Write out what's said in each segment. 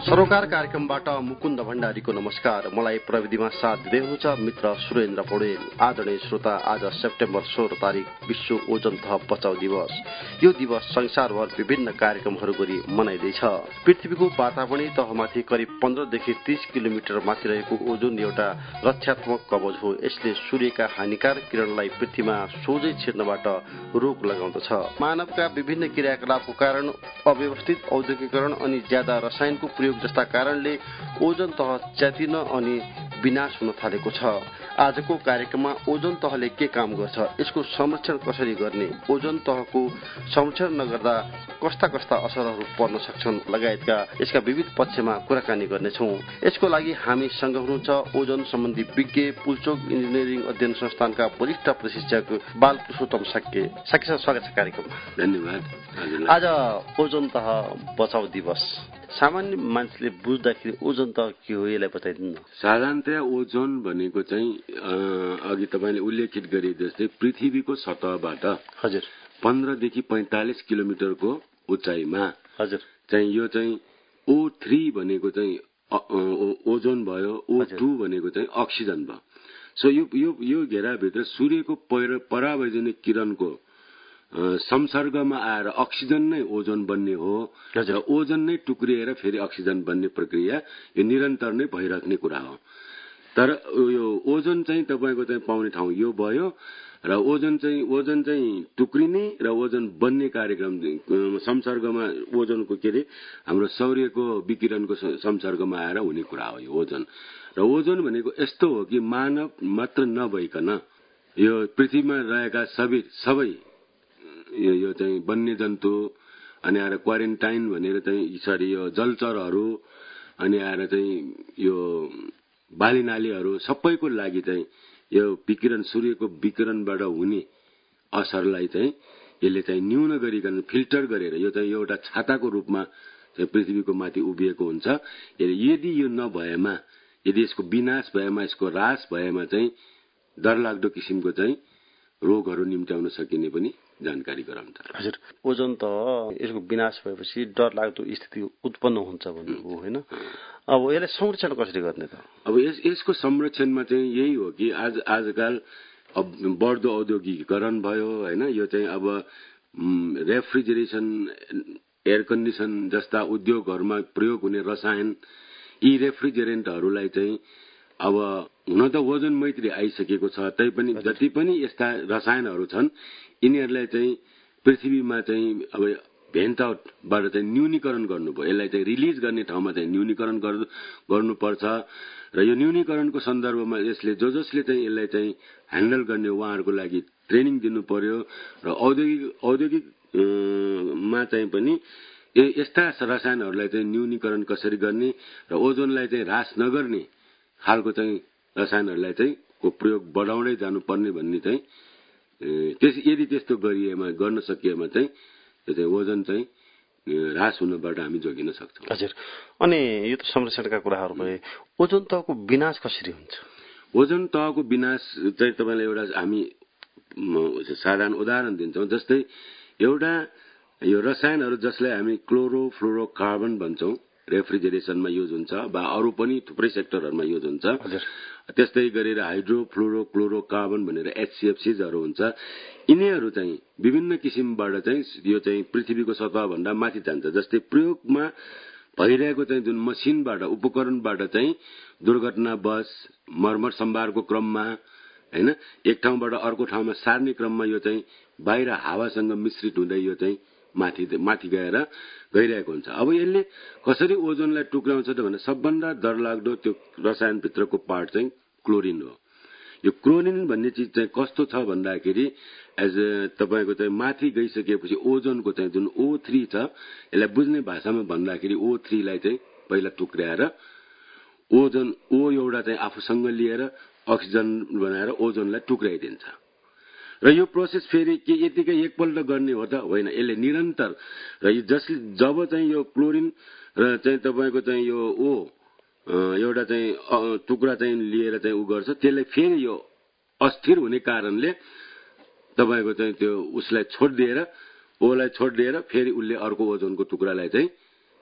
सरोकार कार्यक्रमबाट मुकुन्द भण्डारीको नमस्कार। मलाई प्रविधिमा साथ दिँदै हुनुहुन्छ मित्र सुरेन्द्र पौडेल। आदरणीय श्रोता, आज सेप्टेम्बर 16 तारिक विश्व ओजोन तह बचाउ दिवस। यो दिवस संसारभर विभिन्न कार्यक्रमहरू गरी मनाइँदैछ। पृथ्वीको वातावरणीय तहमाथि करिब 15 देखि 30 किलोमिटर माथि रहेको ओजोन एउटा रक्षात्मक कवच हो। यसले सूर्यका हानिकारक किरणलाई पृथ्वीमा सोझै छिर्नबाट रोक लगाउँदछ। मानवका विभिन्न क्रियाकलापको कारण अव्यवस्थित औद्योगिकरण अनि ज्यादा रसायनको प्रयोग जस्ता कारणले ओजोन तह च्यातिन अनि विनाश हुन थालेको छ। आजको कार्यक्रममा ओजोन तहले के काम गर्छ, यसको संरक्षण कसरी गर्ने, ओजोन तहको संरक्षण नगर्दा कस्ता कस्ता असरहरू पर्न सक्छन् लगायतका यसका विविध पक्षमा कुराकानी गर्नेछौँ। यसको लागि हामीसँग हुनुहुन्छ ओजोन सम्बन्धी विज्ञ, पुल्चोक इन्जिनियरिङ अध्ययन संस्थानका वरिष्ठ प्रशिक्षक बालपुरुषोत्तम साक्य। साक्य, स्वागत छ कार्यक्रममा। धन्यवाद। आज ओजोन तह बचाउ दिवस। सामान्य मान्छेले बुझ्दाखेरि ओजोन तह के हो, यसलाई बताइदिनु। साधारणतया ओजोन भनेको चाहिँ अघि तपाईँले उल्लेखित गरे जस्तै पृथ्वीको सतहबाट 15 देखि 45 किलोमिटरको उचाइमा चाहिँ यो चाहिँ O3 भनेको चाहिँ ओजोन भयो, O2 भनेको चाहिँ अक्सिजन भयो। सो यो घेराभित्र सूर्यको परावैजनिक किरणको संसर्गमा आएर अक्सिजन नै ओजोन बन्ने हो र ओजोन नै टुक्रिएर फेरि अक्सिजन बन्ने प्रक्रिया यो निरन्तर नै भइराख्ने कुरा हो। तर यो ओजोन चाहिँ तपाईँको चाहिँ पाउने ठाउँ यो भयो र ओजोन चाहिँ टुक्रिने र ओजोन बन्ने कार्यक्रम संसर्गमा ओजोनको के अरे हाम्रो सौर्यको विकिरणको संसर्गमा आएर हुने कुरा हो यो ओजोन। र ओजोन भनेको यस्तो हो कि मानव मात्र नभइकन यो पृथ्वीमा रहेका सबै यो चाहिँ वन्यजन्तु अनि आएर क्वारेन्टाइन भनेर चाहिँ यसरी यो जलचरहरू अनि आएर चाहिँ यो बालीनालीहरू सबैको लागि चाहिँ यो विकिरण सूर्यको विकिरणबाट हुने असरलाई चाहिँ यसले चाहिँ न्यून गरिकन फिल्टर गरेर यो चाहिँ एउटा छाताको रूपमा चाहिँ पृथ्वीको माथि उभिएको हुन्छ। यदि यो नभएमा, यदि यसको विनाश भएमा, यसको ह्रास भएमा चाहिँ डरलाग्दो किसिमको चाहिँ रोगहरू निम्त्याउन सकिने पनि जानकारी गराउँछ। हजुर, ओजोन त यसको विनाश भएपछि डरलाग्दो स्थिति उत्पन्न हुन्छ भन्नुभयो होइन? अब यसलाई संरक्षण कसरी गर्ने त? अब यसको संरक्षणमा चाहिँ यही हो कि आजकल बढ्दो औद्योगिकीकरण भयो होइन। यो चाहिँ अब रेफ्रिजरेसन, एयर कन्डिसन जस्ता उद्योगहरूमा प्रयोग हुने रसायन, यी रेफ्रिजरेन्टहरूलाई चाहिँ अब हुन त ओजोन मैत्री आइसकेको छ, तैपनि जति पनि यस्ता रसायनहरू छन् यिनीहरूलाई चाहिँ पृथ्वीमा चाहिँ अब भेन्ट आउटबाट चाहिँ न्यूनीकरण गर्नुभयो। यसलाई चाहिँ रिलिज गर्ने ठाउँमा चाहिँ न्यूनीकरण गर्नुपर्छ र यो न्यूनीकरणको सन्दर्भमा यसले जसले चाहिँ यसलाई चाहिँ ह्यान्डल गर्ने उहाँहरूको लागि ट्रेनिङ दिनु पर्यो र औद्योगिकमा चाहिँ पनि यस्ता रसायनहरूलाई चाहिँ न्यूनीकरण कसरी गर्ने र ओजोनलाई चाहिँ ह्रास नगर्ने खालको चाहिँ रसायनहरूलाई चाहिँ को प्रयोग बढाउँदै जानुपर्ने भन्ने चाहिँ यदि त्यस्तो गर्न सकिएमा चाहिँ त्यो चाहिँ ओजोन चाहिँ ह्रास हुनबाट हामी जोगिन सक्छौँ। हजुर, अनि यो त संरक्षणका कुराहरू भए, ओजोन तहको विनाश कसरी हुन्छ? ओजोन तहको विनाश चाहिँ तपाईँलाई एउटा हामी साधारण उदाहरण दिन्छौँ। जस्तै एउटा यो रसायनहरू जसलाई हामी क्लोरोफ्लोरोकार्बन भन्छौँ, रेफ्रिजरेसनमा युज हुन्छ वा अरू पनि थुप्रै सेक्टरहरूमा युज हुन्छ। त्यस्तै गरेर हाइड्रोफ्लोरोक्लोरोकार्बन भनेर HCFCहरू हुन्छ। यिनीहरू चाहिँ विभिन्न किसिमबाट चाहिँ यो चाहिँ पृथ्वीको सतहभन्दा माथि जान्छ। जस्तै प्रयोगमा भइरहेको चाहिँ जुन मसिनबाट, उपकरणबाट चाहिँ दुर्घटनावश मर्मत सम्भारको क्रममा होइन एक ठाउँबाट अर्को ठाउँमा सार्ने क्रममा यो चाहिँ बाहिर हावासँग मिश्रित हुँदै यो चाहिँ माथि गइरहेको हुन्छ। अब यसले कसरी ओजोनलाई टुक्राउँछ त भने सबभन्दा डरलाग्दो त्यो रसायनभित्रको पार्ट चाहिँ क्लोरिन हो। यो क्लोरिन भन्ने चिज चाहिँ कस्तो छ भन्दाखेरि तपाईँको चाहिँ माथि गइसकेपछि ओजोनको चाहिँ जुन O3 छ, यसलाई बुझ्ने भाषामा भन्दाखेरि O3 लाई चाहिँ पहिला टुक्राएर ओजोन एउटा चाहिँ आफूसँग लिएर अक्सिजन बनाएर ओजोनलाई टुक्राइदिन्छ। र यो प्रोसेस फेरि के यतिकै एकपल्ट गर्ने हो त होइन, यसले निरन्तर र जब चाहिँ यो क्लोरिन र चाहिँ तपाईँको चाहिँ यो एउटा चाहिँ टुक्रा चाहिँ लिएर चाहिँ गर्छ, त्यसले फेरि यो अस्थिर हुने कारणले तपाईँको चाहिँ त्यो उसलाई छोडिदिएर फेरि उसले अर्को ओजोनको टुक्रालाई चाहिँ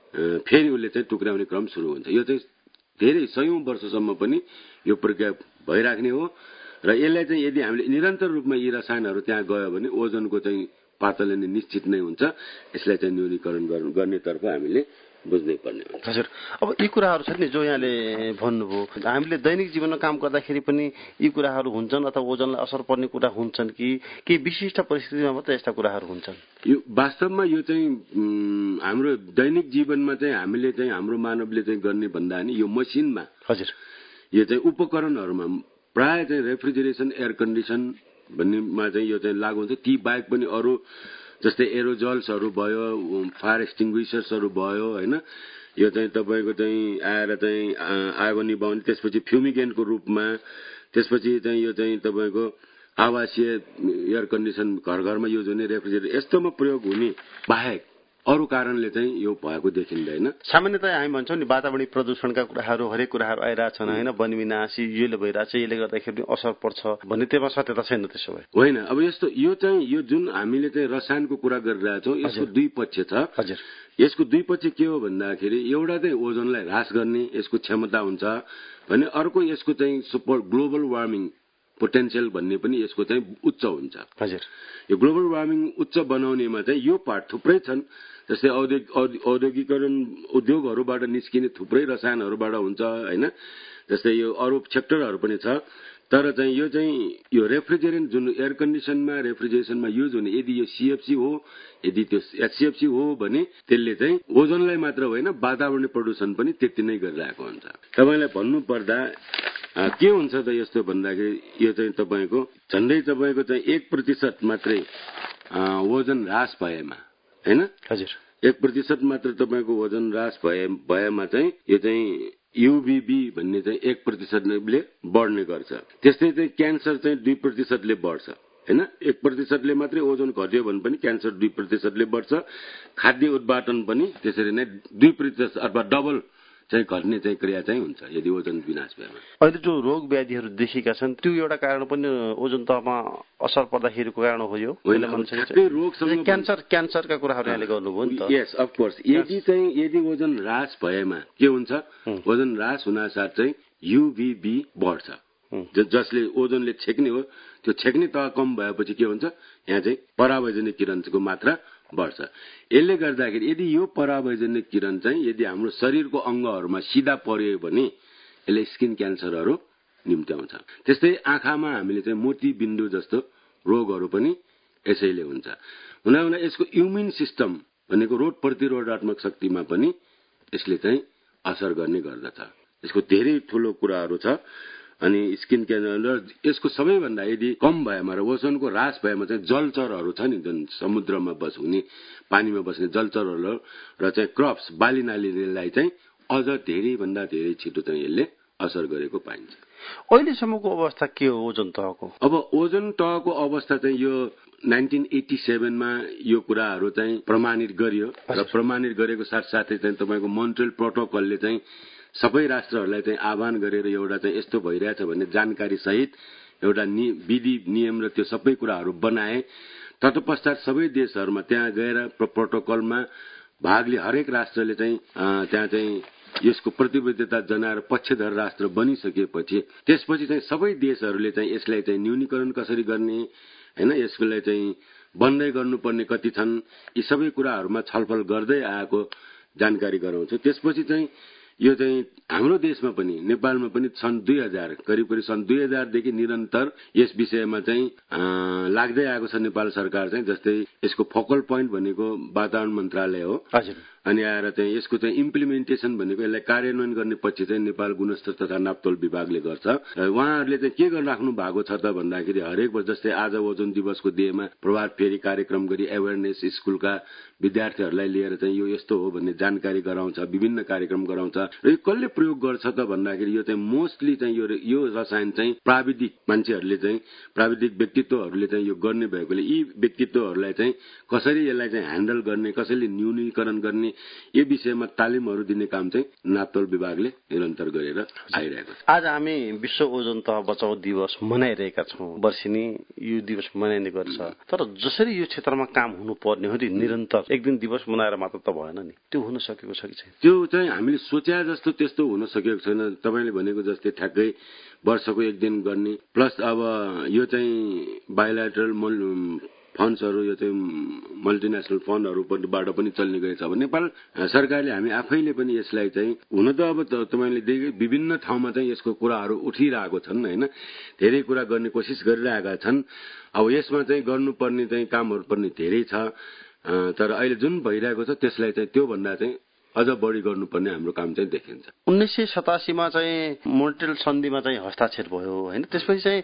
फेरि उसले चाहिँ टुक्राउने क्रम सुरु हुन्छ। यो चाहिँ धेरै सयौं वर्षसम्म पनि यो प्रक्रिया भइराख्ने हो र यसलाई चाहिँ यदि हामीले निरन्तर रूपमा यी रसायनहरू त्यहाँ गयो भने ओजनको चाहिँ पातले नै निश्चित नै हुन्छ। यसलाई चाहिँ न्यूनीकरण गर्नेतर्फ हामीले बुझ्नै पर्ने हुन्छ। हजुर, अब यी कुराहरू छन् नि जो यहाँले भन्नुभयो, हामीले दैनिक जीवनमा काम गर्दाखेरि पनि यी कुराहरू हुन्छन् अथवा ओजनलाई असर पर्ने कुरा हुन्छन् कि केही विशिष्ट परिस्थितिमा मात्रै यस्ता कुराहरू हुन्छन्? यो वास्तवमा यो चाहिँ हाम्रो दैनिक जीवनमा चाहिँ हामीले चाहिँ हाम्रो मानवले चाहिँ गर्ने भन्दा नि यो मसिनमा, हजुर, यो चाहिँ उपकरणहरूमा प्राय चाहिँ रेफ्रिजरेसन, एयर कन्डिसन भन्नेमा चाहिँ यो चाहिँ लागु हुन्छ। ती बाहेक पनि अरू जस्तै एरोजल्सहरू भयो, फायर एक्सटिङ्ग्विसर्सहरू भयो होइन, यो चाहिँ तपाईँको चाहिँ आएर चाहिँ आगो निभाउने, त्यसपछि फ्युमिगेन्टको रूपमा, त्यसपछि चाहिँ यो चाहिँ तपाईँको आवासीय एयर कन्डिसन घर घरमा युज हुने रेफ्रिजरेटर यस्तोमा प्रयोग हुने बाहेक अरू कारणले चाहिँ यो भएको देखिँदैन। सामान्यतया हामी भन्छौँ नि वातावरणीय प्रदूषणका कुराहरू हरेक कुराहरू आइरहेछन् होइन, वनविनाश यसले भइरहेछ, यसले गर्दाखेरि असर पर्छ भन्ने त्यसमा सत्यता छैन त्यसो भए? होइन, अब यस्तो यो चाहिँ यो जुन हामीले चाहिँ रसायनको कुरा गरिरहेछौँ यसको दुई पक्ष छ। हजुर, यसको दुई पक्ष के हो भन्दाखेरि एउटा चाहिँ ओजनलाई ह्रास गर्ने यसको क्षमता हुन्छ भने अर्को यसको चाहिँ सुपर ग्लोबल वार्मिङ पोटेन्सियल भन्ने पनि यसको चाहिँ उच्च हुन्छ। हजुर, यो ग्लोबल वार्मिङ उच्च बनाउनेमा चाहिँ यो पार्ट थुप्रै छन्। जस्तै औद्योगिकरण उद्योगहरूबाट निस्किने थुप्रै रसायनहरूबाट हुन्छ होइन, जस्तै यो अरू सेक्टरहरू पनि छ। तर चाहिँ यो रेफ्रिजरेन्ट जुन एयर कन्डिसनमा रेफ्रिजरेसनमा युज हुने यदि यो सीएफसी हो, यदि त्यो एचसीएफसी हो भने त्यसले चाहिँ ओजनलाई मात्र होइन वातावरणीय प्रदूषण पनि त्यति नै गरिरहेको हुन्छ। तपाईँलाई भन्नुपर्दा के हुन्छ त यस्तो भन्दाखेरि यो चाहिँ तपाईँको झन्डै तपाईँको चाहिँ 1% मात्रै वजन ह्रास भएमा होइन, हजुर, 1% मात्र तपाईँको वजन ह्रास भएमा चाहिँ यो चाहिँ युभीबी भन्ने चाहिँ 1%ले बढ्ने गर्छ। त्यस्तै चाहिँ क्यान्सर चाहिँ 2%ले बढ्छ होइन। 1%ले मात्रै ओजन घट्यो भने पनि क्यान्सर 2%ले बढ्छ। खाद्य उत्पादन पनि त्यसरी नै 2% अथवा डबल चाहिँ घट्ने चाहिँ क्रिया चाहिँ हुन्छ यदि ओजन विनाश भएमा। अहिले जो रोग व्याधिहरू देखिएका छन् त्यो एउटा कारण पनि ओजन तहमा असर पर्दाखेरिको कारण हो यो? क्यान्सरका कुराहरू यहाँले गर्नुभयो नि त? Yes, of course. यदि ओजन ह्रास भएमा के हुन्छ, ओजन ह्रास हुनासाथ चाहिँ युभीबी बढ्छ जसले ओजनले छेक्ने हो। त्यो छेक्ने तह कम भएपछि के हुन्छ, यहाँ चाहिँ परावैजनिक किरणको मात्रा बढ्छ। यसले गर्दाखेरि यदि यो परावैजनिक किरण चाहिँ यदि हाम्रो शरीरको अङ्गहरूमा सिधा पर्यो भने यसले स्किन क्यान्सरहरू निम्त्याउँछ। त्यस्तै आँखामा हामीले चाहिँ मोतीबिन्दु जस्तो रोगहरू पनि यसैले हुन्छ। हुनाहुना यसको इम्युन सिस्टम भनेको रोग प्रतिरोधात्मक शक्तिमा पनि यसले चाहिँ असर गर्ने गर्दछ। यसको धेरै ठुलो कुराहरू छ। अनि स्किन क्यान्सर यसको सबैभन्दा यदि कम भएमा र ओजनको ह्रास भएमा चाहिँ जलचरहरू छ नि, जुन समुद्रमा बस्ने पानीमा बस्ने जलचरहरू र चाहिँ क्रप्स बालीनालीलाई चाहिँ अझ धेरैभन्दा धेरै छिटो चाहिँ यसले असर गरेको पाइन्छ। अहिलेसम्मको अवस्था के हो ओजन तहको? अब ओजन तहको अवस्था चाहिँ यो 1987मा यो कुराहरू चाहिँ प्रमाणित गरियो र प्रमाणित गरेको साथसाथै चाहिँ तपाईँको मोन्ट्रियल प्रोटोकलले चाहिँ सबै राष्ट्रहरूलाई चाहिँ आह्वान गरेर एउटा चाहिँ यस्तो भइरहेछ भन्ने जानकारी सहित एउटा विधि नियम र त्यो सबै कुराहरू बनाए। तत्पश्चात सबै देशहरूमा त्यहाँ गएर प्रोटोकलमा भाग लिए हरेक राष्ट्रले चाहिँ त्यहाँ चाहिँ यसको प्रतिबद्धता जनाएर पक्षधर राष्ट्र बनिसकेपछि त्यसपछि चाहिँ सबै देशहरूले चाहिँ यसलाई चाहिँ न्यूनीकरण कसरी गर्ने होइन, यसलाई चाहिँ बन्दै गर्नुपर्ने कति छन्, यी सबै कुराहरूमा छलफल गर्दै आएको जानकारी गराउँछु। त्यसपछि चाहिँ यो चाहिँ हाम्रो देशमा पनि नेपालमा पनि सन् 2000 करिब सन् 2000 देखि निरन्तर यस विषयमा चाहिँ लाग्दै आएको छ नेपाल सरकार चाहिँ। जस्तै यसको फोकल पोइन्ट भनेको वातावरण मन्त्रालय हो। हजुर। अनि आएर चाहिँ यसको चाहिँ इम्प्लिमेन्टेसन भनेको यसलाई कार्यान्वयन गर्ने पछि चाहिँ नेपाल गुणस्तर तथा नापतोल विभागले गर्छ। उहाँहरूले चाहिँ के गरिराख्नु भएको छ त भन्दाखेरि हरेक वर्ष जस्तै आज ओजन दिवसको दिनमा प्रभात फेरी कार्यक्रम गरी एवेरनेस स्कुलका विद्यार्थीहरूलाई लिएर चाहिँ यो यस्तो हो भन्ने जानकारी गराउँछ, विभिन्न कार्यक्रम गराउँछ। र यो कसले प्रयोग गर्छ त भन्दाखेरि यो चाहिँ मोस्टली चाहिँ यो रसायन चाहिँ प्राविधिक मान्छेहरूले चाहिँ प्राविधिक व्यक्तित्वहरूले चाहिँ यो गर्ने भएकोले यी व्यक्तित्वहरूलाई चाहिँ कसरी यसलाई चाहिँ ह्यान्डल गर्ने, कसैले न्यूनीकरण गर्ने यो विषयमा तालिमहरू दिने काम चाहिँ नापतोल विभागले निरन्तर गरेर आइरहेको छ। आज हामी विश्व ओजोन तह बचाउ दिवस मनाइरहेका छौँ। वर्षेनी यो दिवस मनाइने गर्छ, तर जसरी यो क्षेत्रमा काम हुनुपर्ने हो निरन्तर एक दिन दिवस मनाएर मात्र त भएन नि, त्यो हुन सकेको छ कि छैन? त्यो चाहिँ हामीले सोचे जस्तो त्यस्तो हुन सकेको छैन। तपाईँले भनेको जस्तै ठ्याक्कै वर्षको एक दिन गर्ने प्लस अब यो चाहिँ बायोलेटरल फन्ड्सहरू यो चाहिँ मल्टिनेसनल फन्डहरूबाट पनि चल्ने गरेछ अब नेपाल सरकारले हामी आफैले पनि यसलाई चाहिँ हुन त अब तपाईँले देखे विभिन्न ठाउँमा चाहिँ यसको कुराहरू उठिरहेको छन् होइन, धेरै कुरा गर्ने कोसिस गरिरहेका छन्। अब यसमा चाहिँ गर्नुपर्ने चाहिँ कामहरू पनि धेरै छ, तर अहिले जुन भइरहेको छ त्यसलाई चाहिँ त्योभन्दा चाहिँ अझ बढी गर्नुपर्ने हाम्रो काम चाहिँ देखिन्छ। 1987मा चाहिँ मोन्ट्रियल सन्धिमा चाहिँ हस्ताक्षर भयो होइन, त्यसपछि चाहिँ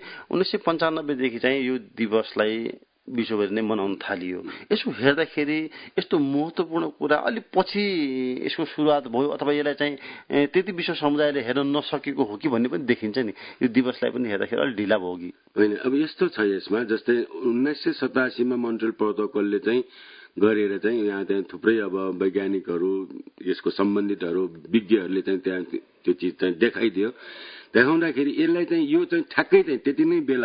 1995 देखि चाहिँ यो दिवसलाई विश्वभरि नै मनाउन थालियो। यसो हेर्दाखेरि यस्तो महत्त्वपूर्ण कुरा अलि पछि यसको सुरुवात भयो अथवा यसलाई चाहिँ त्यति विश्व समुदायले हेर्न नसकेको हो कि भन्ने पनि देखिन्छ नि, यो दिवसलाई पनि हेर्दाखेरि अलि ढिला भयो कि होइन। अब यस्तो छ यसमा, जस्तै 1987मा मोन्ट्रियल प्रोटोकलले चाहिँ गरेर चाहिँ यहाँ चाहिँ थुप्रै अब वैज्ञानिकहरू यसको सम्बन्धितहरू विज्ञहरूले चाहिँ त्यहाँ त्यो चिज चाहिँ देखाइदियो। देखाउँदाखेरि यसलाई चाहिँ यो चाहिँ ठ्याक्कै चाहिँ त्यति नै बेला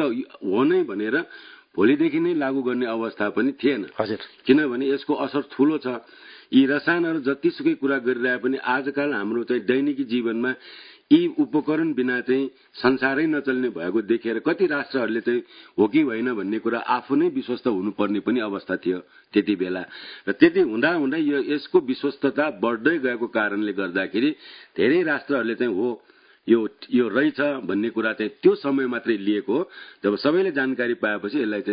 हो नै भनेर भोलिदेखि नै लागू गर्ने अवस्था पनि थिएन। हजुर, किनभने यसको असर ठूलो छ। यी रसायनहरू जतिसुकै कुरा गरिरहे पनि आजकल हाम्रो चाहिँ दैनिकी जीवनमा यी उपकरण बिना चाहिँ संसारै नचल्ने भएको देखेर कति राष्ट्रहरूले चाहिँ हो कि होइन भन्ने कुरा आफू नै विश्वस्त हुनुपर्ने पनि अवस्था थियो त्यति बेला। र त्यति हुँदा हुँदै यसको विश्वस्तता बढ्दै गएको कारणले गर्दाखेरि धेरै राष्ट्रहरूले चाहिँ हो यो रहेछ भन्ने कुरा चाहिँ त्यो समय मात्रै लिएको हो। जब सबैले जानकारी पाएपछि यसलाई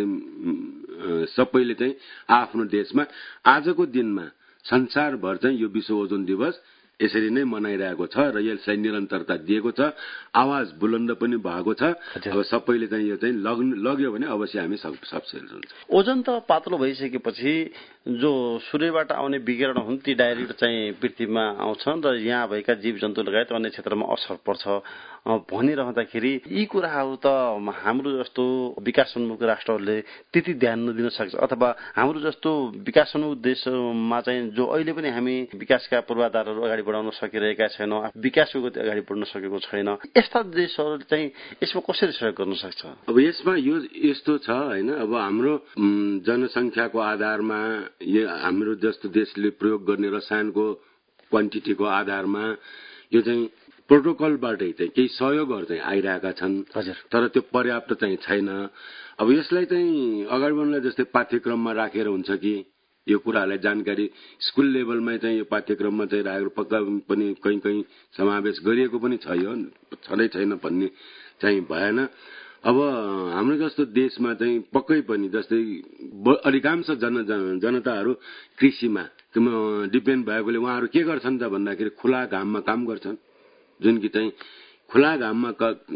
चाहिँ सबैले चाहिँ आफ्नो देशमा आजको दिनमा संसारभर चाहिँ यो विश्व ओजोन दिवस यसरी नै मनाइरहेको छ र यसलाई निरन्तरता दिएको छ। आवाज बुलन्द पनि भएको छ। अब सबैले चाहिँ यो चाहिँ लग्यो भने अवश्य हामी सक्सेस हुन्छ। ओजन त पातलो भइसकेपछि जो सूर्यबाट आउने विकिरण हुन् ती डाइरेक्ट चाहिँ पृथ्वीमा आउँछन् र यहाँ भएका जीव जन्तु लगायत अन्य क्षेत्रमा असर पर्छ भनिरहँदाखेरि यी कुराहरू त हाम्रो जस्तो विकासोन्मुख राष्ट्रहरूले त्यति ध्यान नदिन सक्छ अथवा हाम्रो जस्तो विकासोन्मुख देशमा चाहिँ जो अहिले पनि हामी विकासका पूर्वाधारहरू अगाडि बढाउन सकिरहेका छैनौँ, विकासको गति अगाडि बढ्न सकेको छैन, यस्ता देशहरूले चाहिँ यसमा कसरी सहयोग गर्न सक्छ? अब यसमा यो यस्तो छ होइन, अब हाम्रो जनसङ्ख्याको आधारमा हाम्रो जस्तो देशले प्रयोग गर्ने रसायनको क्वान्टिटीको आधारमा यो चाहिँ प्रोटोकलबाटै चाहिँ केही सहयोगहरू चाहिँ आइरहेका छन्। तर त्यो पर्याप्त चाहिँ छैन। अब यसलाई चाहिँ अगाडि बढ्नलाई जस्तै पाठ्यक्रममा राखेर हुन्छ कि यो कुराहरूलाई जानकारी स्कुल लेभलमा चाहिँ यो पाठ्यक्रममा चाहिँ राखेर पक्का पनि कहीँ समावेश गरिएको पनि छ, यो छँदै छैन भन्ने चाहिँ भएन। अब हाम्रो जस्तो देशमा चाहिँ पक्कै पनि जस्तै अधिकांश जनताहरू कृषिमा डिपेन्ड भएकोले उहाँहरू के गर्छन् त भन्दाखेरि खुला घाममा काम गर्छन्, जुन कि चाहिँ खुला घाममा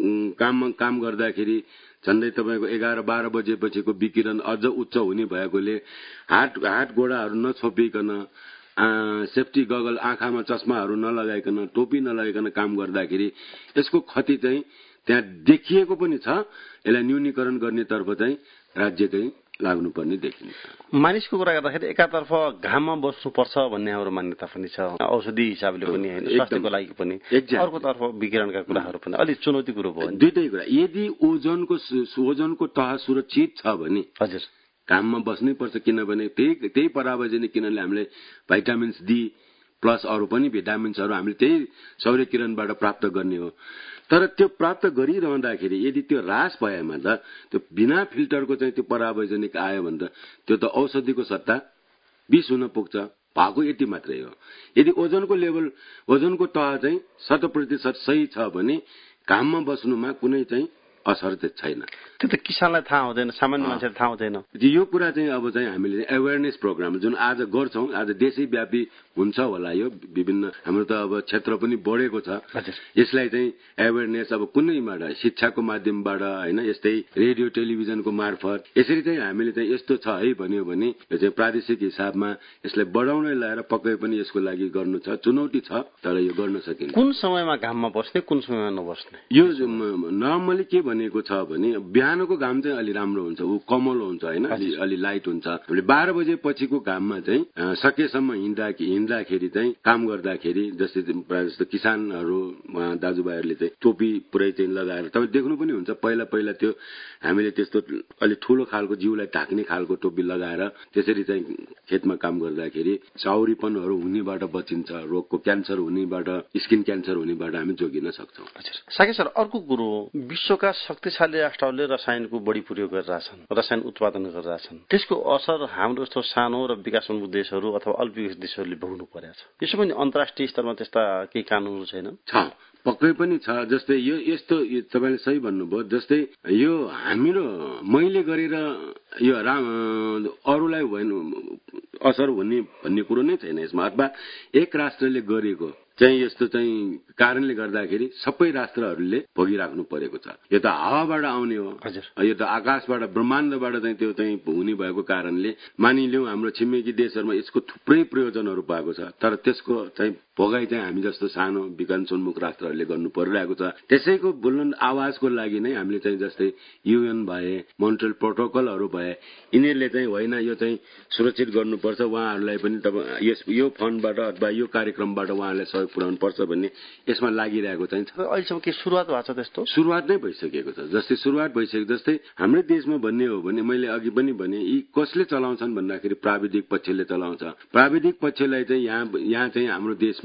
काम गर्दाखेरि झन्डै तपाईँको 11-12 बजेपछिको विकिरण अझ उच्च हुने भएकोले हात गोडाहरू नछोपिकन सेफ्टी गगल आँखामा चस्माहरू नलगाइकन टोपी नलगाइकन काम गर्दाखेरि यसको क्षति चाहिँ त्यहाँ देखिएको पनि छ। यसलाई न्यूनीकरण गर्नेतर्फ चाहिँ राज्यकै लाग्नुपर्ने देखिन्छ। मानिसको कुरा गर्दाखेरि एकातर्फ घाममा बस्नुपर्छ भन्ने हाम्रो मान्यता पनि छ, औषधि हिसाबले पनि होइन, स्वास्थ्यको लागि पनि, अर्कोतर्फ विकिरणका कुराहरू पनि अलिक चुनौती कुरो भयो। दुईटै कुरा, यदि ओजनको तह सुरक्षित छ भने हजुर घाममा बस्नै पर्छ, किनभने त्यही परावैजनिक किरणले हामीले भाइटामिन्स डी प्लस अरू पनि भिटामिन्सहरू हामीले त्यही सौर्य किरणबाट प्राप्त गर्ने हो। तर त्यो प्राप्त गरिरहँदाखेरि यदि त्यो ह्रास भएमा त त्यो बिना फिल्टरको चाहिँ त्यो परावैजनिक आयो भने त त्यो त औषधिको सट्टा विष हुन पुग्छ। भएको यति मात्रै हो। यदि ओजनको तह चाहिँ 100% सही छ भने घाममा बस्नुमा कुनै चाहिँ असर चाहिँ छैन। त्यो त किसानलाई थाहा हुँदैन, सामान्य मान्छेलाई थाहा हुँदैन। यो कुरा चाहिँ अब चाहिँ हामीले एवेयरनेस प्रोग्राम जुन आज गर्छौं, आज देशैव्यापी हुन्छ होला, यो विभिन्न हाम्रो त अब क्षेत्र पनि बढेको छ। यसलाई चाहिँ एवेयरनेस अब कुनैबाट शिक्षाको माध्यमबाट हैन, यस्तै रेडियो टेलिभिजनको मार्फत यसरी चाहिँ हामीले चाहिँ यस्तो छ है भन्यो भने यो चाहिँ प्रादेशिक हिसाबमा यसलाई बढाउन ल्याएर पक्कै पनि यसको लागि गर्नु छ, चुनौती छ, तर यो गर्न सकिन्छ। कुन समयमा घाममा बस्ने, कुन समयमा नबस्ने? यो नर्मली के भनेको छ भने बिहानको घाम चाहिँ अलि राम्रो हुन्छ, ऊ कमलो हुन्छ हैन, अलि लाइट हुन्छ। हामीले 12 बजे पछिको घाममा चाहिँ सकेसम्म हिँड्दाखेरि चाहिँ काम गर्दाखेरि जस्तै प्रायः जस्तो किसानहरू दाजुभाइहरूले चाहिँ टोपी पुरै चाहिँ लगाएर, तपाईँ देख्नु पनि हुन्छ पहिला पहिला त्यो हामीले त्यस्तो अलि ठूलो खालको जिउलाई ढाक्ने खालको टोपी लगाएर त्यसरी चाहिँ खेतमा काम गर्दाखेरि चाउरीपनहरू हुनेबाट बचिन्छ, रोगको क्यान्सर हुनेबाट, स्किन क्यान्सर हुनेबाट हामी जोगिन सक्छौं। साके सर, अर्को कुरो, विश्वका शक्तिशाली राष्ट्रहरूले रसायनको बढी प्रयोग गरिरहेछन्, रसायन उत्पादन गरिरहेछन्। त्यसको असर हाम्रो जस्तो सानो र विकासोन्मुख देशहरू अथवा अल्पविकसित देशहरूले भोग्नु परेको छ। यसो पनि अन्तर्राष्ट्रिय स्तरमा त्यस्ता केही कानूनहरू छैन? पक्कै पनि छ। जस्तै यो यस्तो तपाईले सही भन्नुभयो, जस्तै यो हाम्रो मैले गरेर यो अरूलाई असर हुने भन्ने कुरो नै छैन यसमा, अथवा एक राष्ट्रले गरेको चाहिँ यस्तो चाहिँ कारणले गर्दाखेरि सबै राष्ट्रहरूले भोगिराख्नु परेको छ। यो त हावाबाट आउने हो, यो त आकाशबाट ब्रह्माण्डबाट चाहिँ त्यो चाहिँ हुने भएको कारणले मानिलिउँ हाम्रो छिमेकी देशहरूमा यसको थुप्रै प्रयोजनहरू भएको छ, तर त्यसको चाहिँ भोगाई चाहिँ हामी जस्तो सानो विकासोन्मुख राष्ट्रहरूले गर्नु परिरहेको छ। त्यसैको बुलन्द आवाजको लागि नै हामीले चाहिँ जस्तै UN भए, मोन्ट्रियल प्रोटोकलहरू भए, यिनीहरूले चाहिँ होइन यो चाहिँ सुरक्षित गर्नुपर्छ, उहाँहरूलाई पनि यो फन्डबाट अथवा यो कार्यक्रमबाट उहाँहरूलाई सहयोग पुर्याउनु पर्छ भन्ने यसमा लागिरहेको चाहिँ छ। अहिलेसम्म के सुरुवात भएको छ? त्यस्तो सुरुवात नै भइसकेको छ। जस्तै सुरुवात भइसकेको, जस्तै हाम्रै देशमा भन्ने हो भने मैले अघि पनि भने यी कसले चलाउँछन् भन्दाखेरि प्राविधिक पक्षले चलाउँछ। प्राविधिक पक्षलाई चाहिँ यहाँ चाहिँ हाम्रो देशमा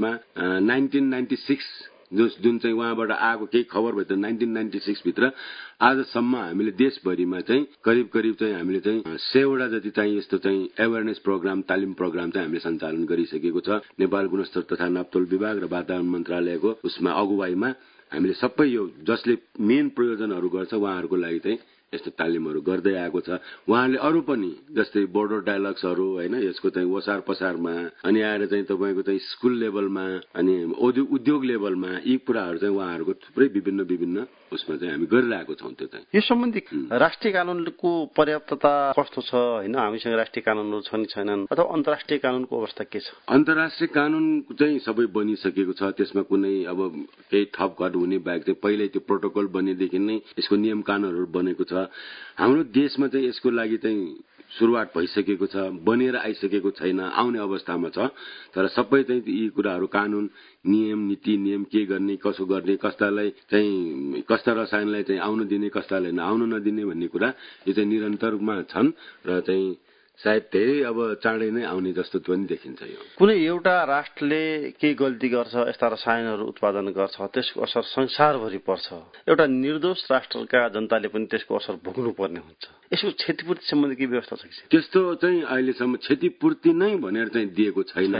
1996 जुन चाहिँ उहाँबाट आएको केही खबर भयो त 1996 भित्र आजसम्म हामीले देशभरिमा चाहिँ करिब चाहिँ हामीले चाहिँ 100 वटा जति चाहिँ यस्तो चाहिँ एवेयरनेस प्रोग्राम, तालिम प्रोग्राम चाहिँ हामीले सञ्चालन गरिसकेको छ। नेपाल गुणस्तर तथा नापतोल विभाग र वातावरण मन्त्रालयको उसमा अगुवाईमा हामीले सबै यो जसले मेन प्रयोजनहरू गर्छ उहाँहरूको लागि चाहिँ यस्तो तालिमहरू गर्दै आएको छ। उहाँले अरू पनि जस्तै बोर्डर डायलग्सहरू हैन, यसको चाहिँ ओसार पसारमा अनि आएर चाहिँ तपाईको चाहिँ स्कुल लेभलमा अनि उद्योग लेभलमा यी कुराहरू चाहिँ उहाँहरूको थुप्रै विभिन्न उसमा चाहिँ हामी गरिरहेको छौं। त्यो चाहिँ यो सम्बन्धी राष्ट्रिय कानूनको पर्याप्तता कस्तो छ हैन, हामीसँग राष्ट्रिय कानूनहरू छन् छैनन्, अथवा अन्तर्राष्ट्रिय कानूनको अवस्था के छ? अन्तर्राष्ट्रिय कानून चाहिँ सबै बनिसकेको छ, त्यसमा कुनै अब केही थपघट हुने बाहेक चाहिँ पहिल्यै त्यो प्रोटोकल बनेदेखि नै यसको नियम कानूनहरू बनेको छ। हाम्रो देशमा चाहिँ यसको लागि चाहिँ सुरुवात भइसकेको छ, बनेर आइसकेको छैन, आउने अवस्थामा छ। तर सबै चाहिँ यी कुराहरू कानून, नियम, नीति नियम के गर्ने, कसो गर्ने, कस्तालाई चाहिँ कस्ता रसायनलाई चाहिँ आउन दिने, कस्तालाई आउन नदिने भन्ने कुरा यो चाहिँ निरन्तरमा छन् र चाहिँ सायद धेरै अब चाँडै नै आउने जस्तो पनि देखिन्छ। यो कुनै एउटा राष्ट्रले केही गल्ती गर्छ, यस्ता रसायनहरू उत्पादन गर्छ, त्यसको असर संसारभरि पर्छ। एउटा निर्दोष राष्ट्रका जनताले पनि त्यसको असर भोग्नु पर्ने हुन्छ। यसको क्षतिपूर्ति सम्बन्धी के व्यवस्था छ? त्यस्तो चाहिँ अहिलेसम्म क्षतिपूर्ति नै भनेर चाहिँ दिएको छैन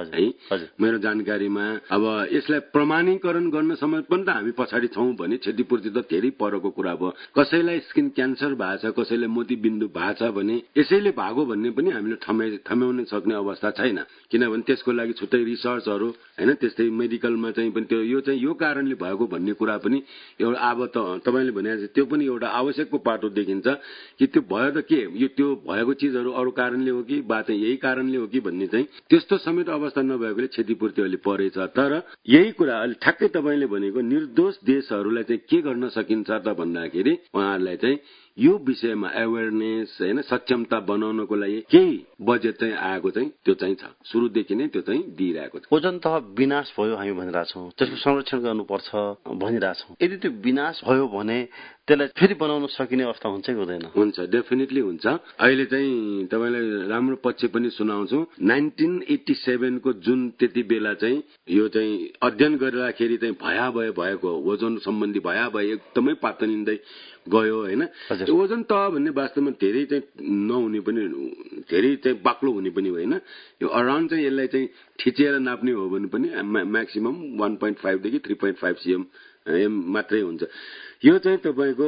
है मेरो जानकारीमा। अब यसलाई प्रमाणीकरण गर्न समय पनि त हामी पछाडि छौं भने क्षतिपूर्ति त धेरै परको कुरा भयो। कसैलाई स्किन क्यान्सर भएको छ, कसैलाई मोतीबिन्दु भएको छ भने यसैले भागो भन्ने पनि हामीले थम्याउन सक्ने अवस्था छैन, किनभने त्यसको लागि छुट्टै रिसर्चहरू हैन, त्यस्तै मेडिकलमा चाहिँ पनि त्यो यो कारणले भएको भन्ने कुरा पनि एउटा अब त तपाईले भने त्यो पनि एउटा आवश्यकको पाटो देखिन्छ कि त्यो भयो त के यो त्यो भएको चीजहरू अरू कारणले हो कि बा चाहिँ यही कारणले हो कि भन्ने चाहिँ त्यस्तो समेत अवस्था नभएकोले क्षतिपूर्ति अलि परेछ। तर यही कुरा अलि ठ्याक्कै तपाईले भनेको निर्दोष देशहरूलाई चाहिँ के गर्न सकिन्छ त भन्दाखेरि उहाँहरूलाई चाहिँ यो विषयमा अवेयरनेस हैन, सक्षमता बनाउनको लागि केही बजेट चाहिँ आएको चाहिँ त्यो चाहिँ छ, सुरुदेखि नै त्यो चाहिँ दिइरहेको छ। ओजन तह विनाश भयो हामी भनिरहेछौँ, त्यसको संरक्षण गर्नुपर्छ भनिरहेछौँ। यदि त्यो विनाश भयो भने त्यसलाई फेरि बनाउन सकिने अवस्था हुन्छ कि हुँदैन? हुन्छ, डेफिनेटली हुन्छ। अहिले चाहिँ तपाईलाई राम्रो पक्ष पनि सुनाउँछु। 1987 को जुन त्यति बेला चाहिँ यो चाहिँ अध्ययन गरिराखेरि चाहिँ भएको ओजन सम्बन्धी एकदमै पातनिँदै गयो हैन। ओजन तह भन्ने वास्तवमा धेरै चाहिँ नहुने पनि, धेरै चाहिँ बाक्लो हुने पनि होइन। यो अराउन्ड चाहिँ यसलाई चाहिँ ठिचेर नाप्ने हो भने पनि म्याक्सिमम 1.5 देखि 3.5 cm मात्रै हुन्छ। यो चाहिँ तपाईको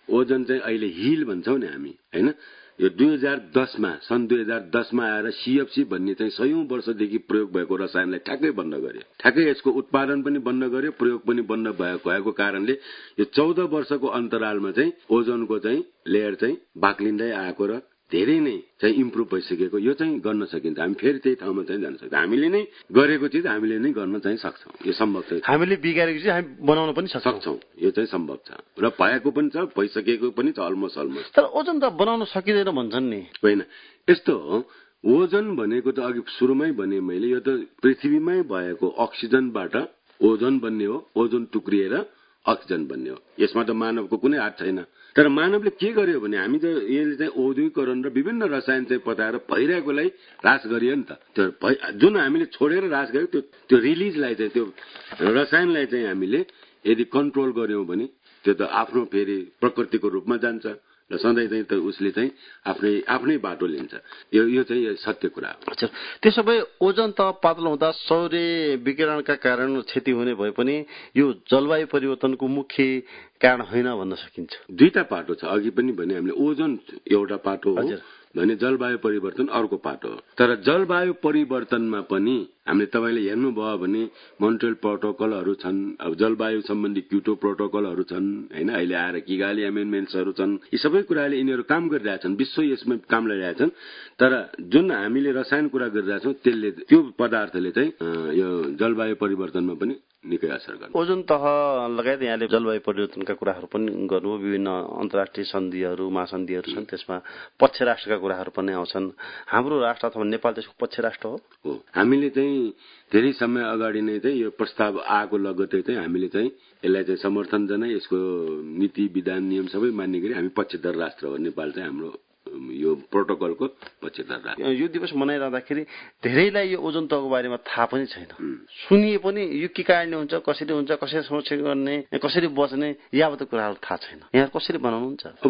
ओजन चाहिँ अहिले हिल भन्छौँ नि हामी हैन यो 2010मा सन् 2010मा आएर सीएफसी भन्ने चाहिँ 100औं वर्षदेखि प्रयोग भएको रसायनलाई ठ्याक्कै बन्द गर्यो ठ्याक्कै यसको उत्पादन पनि बन्द गर्यो प्रयोग पनि बन्द भएको कारणले यो 14 वर्षको अन्तरालमा चाहिँ ओजनको चाहिँ लेयर चाहिँ बाक्लिँदै आएको र धेरै नै चाहिँ इम्प्रुभ भइसकेको यो चाहिँ गर्न सकिन्छ हामी फेरि त्यही ठाउँमा चाहिँ जान सक्छौं हामीले नै गरेको चिज हामीले नै गर्न चाहिँ सक्छौं यो सम्भव छ हामीले बिगारेको चिज हामी बनाउन पनि सक्छौं यो चाहिँ सम्भव छ र भएको पनि छ भइसकेको पनि छ अलमोस्ट तर ओजन त बनाउन सकिदैन भन्छन् नि होइन यस्तो हो ओजन भनेको त अघि सुरुमै भने मैले यो त पृथ्वीमै भएको अक्सिजनबाट ओजन बन्ने हो ओजन टुक्रिएर अक्सिजन बन्ने हो यसमा त मानवको कुनै हात छैन तर मानवले के गर्यो भने हामी त यसले चाहिँ औद्योगिकरण र विभिन्न रसायन चाहिँ पताएर भइरहेकोलाई ह्रास गरियो नि त त्यो जुन हामीले छोडेर ह्रास गर्यो त्यो रिलिजलाई चाहिँ त्यो रसायनलाई चाहिँ हामीले यदि कन्ट्रोल गर्यौं भने त्यो त आफ्नो फेरि प्रकृतिको रूपमा जान्छ र सधैँ चाहिँ त उसले चाहिँ आफ्नै बाटो लिन्छ यो चाहिँ सत्य कुरा हो अच्छा त्यसो भए ओजन त पातलो हुँदा सौर्य विकिरणका कारण क्षति हुने भए पनि यो जलवायु परिवर्तनको मुख्य कारण होइन भन्न सकिन्छ दुईटा पाटो छ अघि पनि भने हामीले ओजन एउटा पाटो हो भने जलवायु परिवर्तन अर्को पाटो हो तर जलवायु परिवर्तनमा पनि हामीले तपाईले हेर्नुभयो भने मोन्ट्रियल प्रोटोकलहरू छन् अब जलवायु सम्बन्धी क्योटो प्रोटोकलहरू छन् हैन अहिले आएर किगाली एमेन्डमेन्ट्सहरू छन् यी सबै कुराले यिनीहरू काम गरिरहेछन् विश्व यसमा काम गरिरहेछन् तर जुन हामीले रसायन कुरा गरिरहेछौं त्यसले त्यो पदार्थले चाहिँ यो जलवायु परिवर्तनमा पनि निकै असर गर्छ ओजन तह लगायत यहाँले जलवायु परिवर्तनका कुराहरू पनि गर्नुभयो विभिन्न अन्तर्राष्ट्रिय सन्धिहरू महासन्धिहरू छन् त्यसमा पक्ष राष्ट्रका कुराहरू पनि आउँछन् हाम्रो राष्ट्र अथवा नेपाल त्यसको पक्ष राष्ट्र हो हामीले चाहिँ धेरै समय अगाडि नै चाहिँ यो प्रस्ताव आएको लगत्तै चाहिँ हामीले चाहिँ यसलाई चाहिँ समर्थन जनाई यसको नीति विधान नियम सबै मान्ने गरी हामी पक्षधर राष्ट्र हो नेपाल चाहिँ हाम्रो यो प्रोटोकलको पक्षधर राष्ट्र यो दिवस मनाइरहँदाखेरि धेरैलाई यो ओजन तहको बारेमा थाहा पनि छैन सुनिए पनि यो के कारणले हुन्छ कसरी संरक्षण गर्ने कसरी बच्ने यावत कुराहरू थाहा छैन यहाँ कसरी बनाउनुहुन्छ अब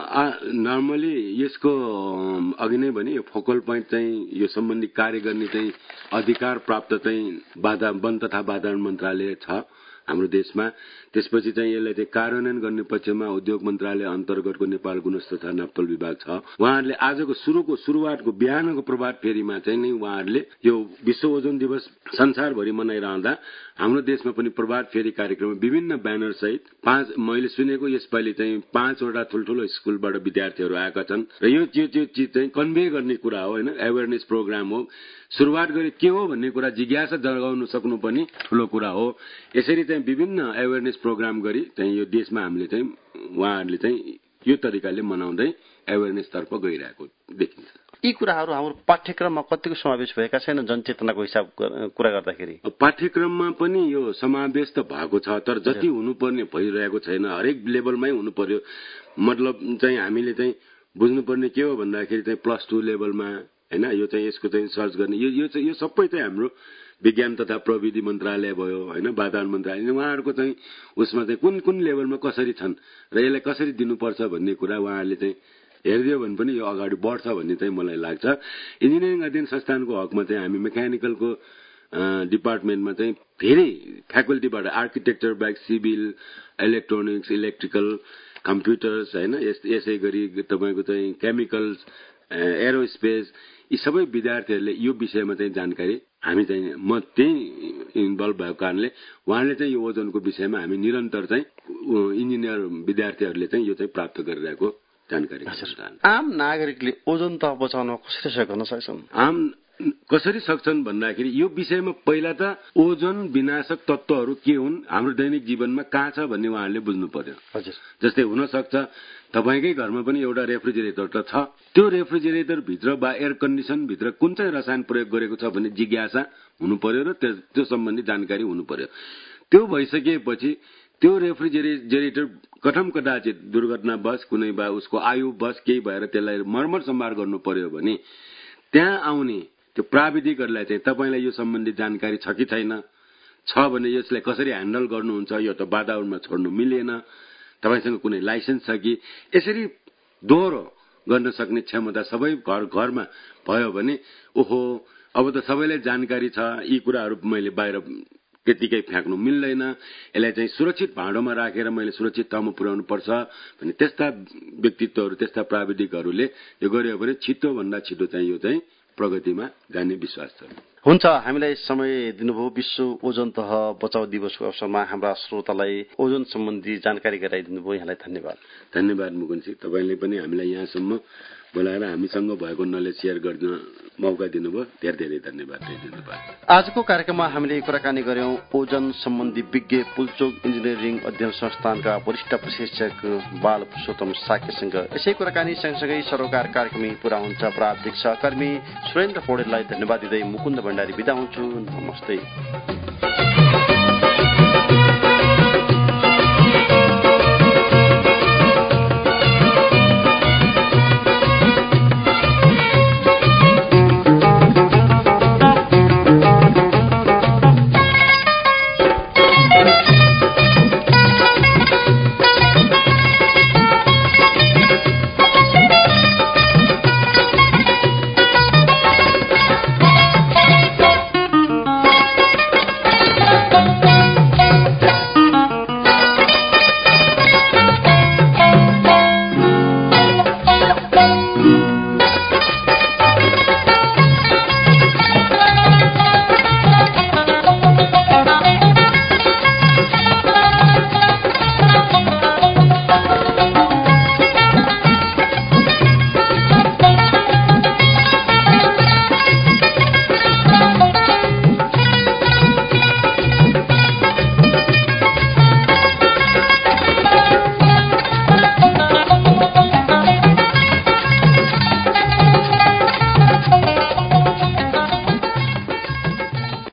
नर्मली यसको अघि नै भने यो फोकल पोइन्ट चाहिँ यो सम्बन्धी कार्य गर्ने चाहिँ अधिकार प्राप्त चाहिँ वन तथा वातावरण मन्त्रालय छ हाम्रो देशमा त्यसपछि चाहिँ यसलाई चाहिँ कार्यान्वयन गर्ने पक्षमा उद्योग मन्त्रालय अन्तर्गतको नेपाल गुणस्तर तथा नापतोल विभाग छ उहाँहरूले आजको सुरुवातको बिहानको प्रभात फेरीमा चाहिँ नै उहाँहरूले यो विश्व ओजन दिवस संसारभरि मनाइरहँदा हाम्रो देशमा पनि प्रभात फेरी कार्यक्रम विभिन्न ब्यानर सहित मैले सुनेको यसपालि चाहिँ 5 वटा ठुल्ठुलो स्कुलबाट विद्यार्थीहरू आएका छन् र यो चिज चाहिँ कन्भे गर्ने कुरा हो हैन अवेयरनेस प्रोग्राम हो सुरुवात गरे के हो भन्ने कुरा जिज्ञासा जगाउन सक्नु पनि ठूलो कुरा हो यसरी चाहिँ विभिन्न अवेयरनेस प्रोग्राम गरी चाहिँ यो देशमा हामीले चाहिँ उहाँहरूले चाहिँ यो तरिकाले मनाउँदै अवेयरनेस तर्फ गइरहेको देखिन्छ यी कुराहरू हाम्रो पाठ्यक्रममा कतिको समावेश भएका छैन जनचेतनाको हिसाब कुरा गर्दाखेरि पाठ्यक्रममा पनि यो समावेश त भएको छ तर जति हुनुपर्ने भइरहेको छैन हरेक लेभलमै हुनु पर्यो मतलब चाहिँ हामीले चाहिँ बुझ्नुपर्ने के हो भन्दाखेरि चाहिँ प्लस 2 लेभलमा हैन यो चाहिँ यसको चाहिँ सर्च गर्ने यो सबै चाहिँ हाम्रो विज्ञान तथा प्रविधि मन्त्रालय भयो हैन वातावरण मन्त्रालय उहाँहरूको चाहिँ उसमा चाहिँ कुन लेभलमा कसरी छन् र यसलाई कसरी दिनुपर्छ भन्ने कुरा उहाँहरूले चाहिँ हेरिदियो भने पनि यो अगाडि बढ्छ भन्ने चाहिँ मलाई लाग्छ इन्जिनियरिङ अध्ययन संस्थानको हकमा चाहिँ हामी मेकानिकलको डिपार्टमेन्टमा चाहिँ धेरै फ्याकल्टीबाट आर्किटेक्चर बाहेक सिभिल इलेक्ट्रोनिक्स इलेक्ट्रिकल कम्प्युटर्स हैन यसै गरी तपाईको चाहिँ केमिकल्स एरोस्पेस यी सबै विद्यार्थीहरूले यो विषयमा चाहिँ जानकारी हामी चाहिँ म त्यही इन्भल्भ भएको कारणले उहाँले चाहिँ यो ओजनको विषयमा हामी निरन्तर चाहिँ इन्जिनियर विद्यार्थीहरूले चाहिँ यो चाहिँ प्राप्त गरिरहेको जानकारी आम नागरिकले ओजन तह बचाउन कसरी सहयोग गर्न सक्छन् कसरी सक्छन् भन्दाखेरि यो विषयमा पहिला त ओजन विनाशक तत्त्वहरू के हुन् हाम्रो दैनिक जीवनमा कहाँ छ भन्ने उहाँहरूले बुझ्नु पर्यो जस्तै हुन सक्छ तपाईकै घरमा पनि एउटा रेफ्रिजरेटर त छ त्यो रेफ्रिजरेटर भित्र वा एयर कन्डिसन भित्र कुन चाहिँ रसायन प्रयोग गरेको छ भन्ने जिज्ञासा हुनु पर्यो र त्यो सम्बन्धी जानकारी हुनु पर्यो त्यो भइसकेपछि त्यो रेफ्रिजरेटर कठम कदाचित दुर्घटनावश कुनै बा उसको आयुवश केही भएर त्यसलाई मर्मत सम्भार गर्नु पर्यो भने त्यहाँ आउने त्यो प्राविधिकहरूलाई चाहिँ तपाईलाई यो सम्बन्धी जानकारी छ कि छैन छ भने यसलाई कसरी ह्यान्डल गर्नुहुन्छ यो त वातावरणमा छोड्नु मिलेन तपाईसँग कुनै लाइसेन्स छ कि यसरी दोहोरो गर्न सक्ने क्षमता सबै घरमा भयो भने ओहो अब त सबैलाई जानकारी छ यी कुराहरू मैले बाहिर त्यतिकै फ्याँक्नु मिल्दैन, यसलाई चाहिँ सुरक्षित भाँडोमा राखेर मैले सुरक्षित ठाउँमा पुर्याउनु पर्छ भने त्यस्ता व्यक्तित्वहरू, त्यस्ता प्राविधिकहरूले यो गर्यो भने छिटोभन्दा छिटो चाहिँ यो चाहिँ प्रगतिमा जाने विश्वास छ। हुन्छ, हामीलाई समय दिनुभयो। विश्व ओजोन तह बचाउ दिवसको अवसरमा हाम्रा श्रोतालाई ओजोन सम्बन्धी जानकारी गराइदिनु भयो, यहाँलाई धन्यवाद। धन्यवाद मुकुन्दजी, तपाईँले पनि हामीलाई यहाँसम्म बोलाएर हामीसँग भएको नलेज सेयर गर्न मौका दिनुभयो, धेरै धेरै धन्यवाद दिनुभयो। आजको कार्यक्रममा हामीले कुराकानी गर्यौं ओजन सम्बन्धी विज्ञ पुल्चोक इन्जिनियरिङ अध्ययन संस्थानका वरिष्ठ प्रशिक्षक बाल पुरुषोत्तम साकेसँग। यसै कुराकानी सँगसँगै सरोकार कार्यक्रम पूरा हुन्छ। प्राविधिक सहकर्मी सुरेन्द्र पौडेललाई धन्यवाद दिँदै मुकुन्द भण्डारी बिदा हुन्छु। नमस्ते।